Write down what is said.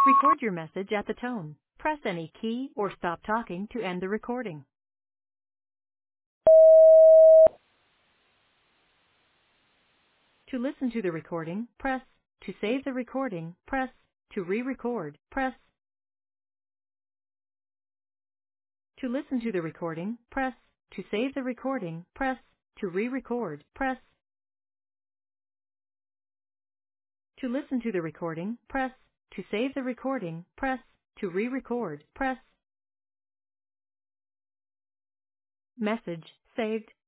Record your message at the tone. Press any key or stop talking to end the recording. To listen to the recording, press. To save the recording, press. To re-record, press. To listen to the recording, press. To save the recording, press. To re-record, press. To listen to the recording, press. To save the recording, press. To re-record, press. Message saved.